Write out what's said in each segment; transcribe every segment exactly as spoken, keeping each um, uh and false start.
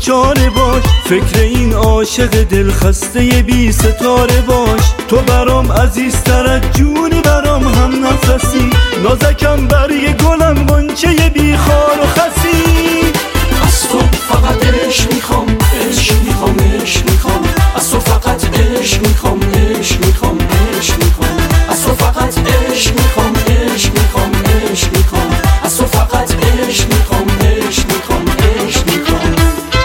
دوچاره باش، فکر این عاشق دلخسته بی ستاره باش. تو برام عزیزتر از جونی، برام هم نفسی، نازکم برگ گلم غنچه بی خار و خسی. از تو فقط عشق میخوام، عشق میخوام، عشق میخوام. از تو فقط عشق میخوام، عشق میخوام، عشق میخوام. از تو فقط عشق میخوام، عشق میخوام، عشق میخوام. از تو فقط عشق میخوام، عشق میخوام، عشق میخوام.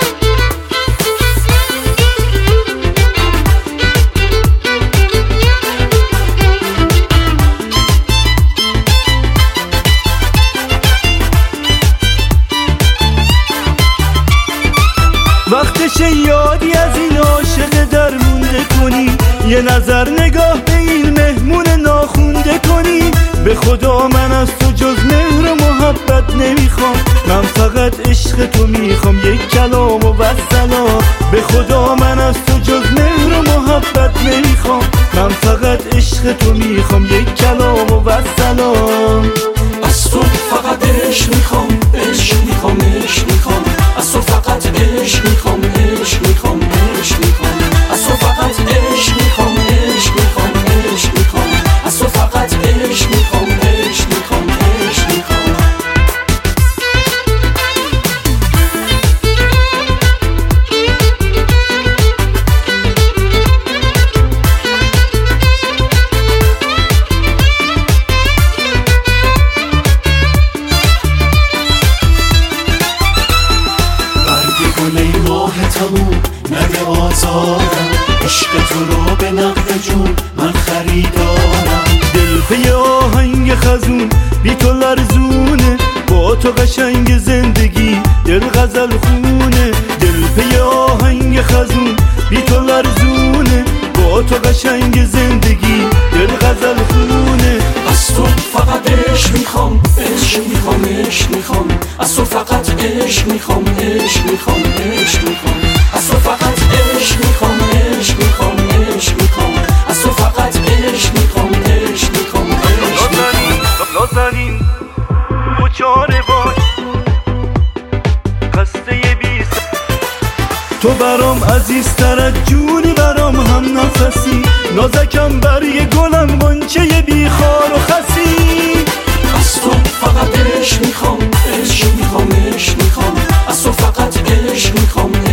وقتش یادی از این عاشق درمونده کنی، یه نظر نگاه به این مهمون ناخونده کنی. به خدا من از تو جز مهر و محبت نمیخوام، من فقط عشق تو میخوام، یک کلام و بسلام. به خدا من از تو جز مهر و محبت نمیخوام، من فقط عشق تو میخوام، یک کلام و بسلام. از تو فقط عشق میخوام، عشق میخوام، عشق میخوام. از تو فقط عشق میخوام، عشق میخوام، عشق میخوام. از تو فقط عشق میخوام، عشق میخوام، عشق میخوام. از تو فقط عشق میخوام، عشق میخوام، عشق میخوام. نده آزارم، عشق تو رو به نقد جون من خریدارم. دل پی آهنگ خزون بی تو لرزونه، با تو قشنگ زندگی دل غزل خونه. دل پی آهنگ خزون بی تو لرزونه، با تو قشنگ زندگی دل غزل خونه. از تو فقط عشق میخوام، عشق میخوام، عشق میخوام. از تو فقط عشق میخوام، عشق میخوام، عشق میخوام. از تو فقط عشق میخوام، عشق میخوام، عشق میخوام. از تو فقط عشق میخوام، عشق میخوام، عشق میخوام. نازنین دوچاره باش، خسته بی تو برام عزیزتر از جونی، برام هم نفسی، نازکم برگ گلم غنچه بی خار و خسی. از تو فقط عشق میخوام، عشق میخوام، عشق میخوام. از تو فقط عشق میخوام.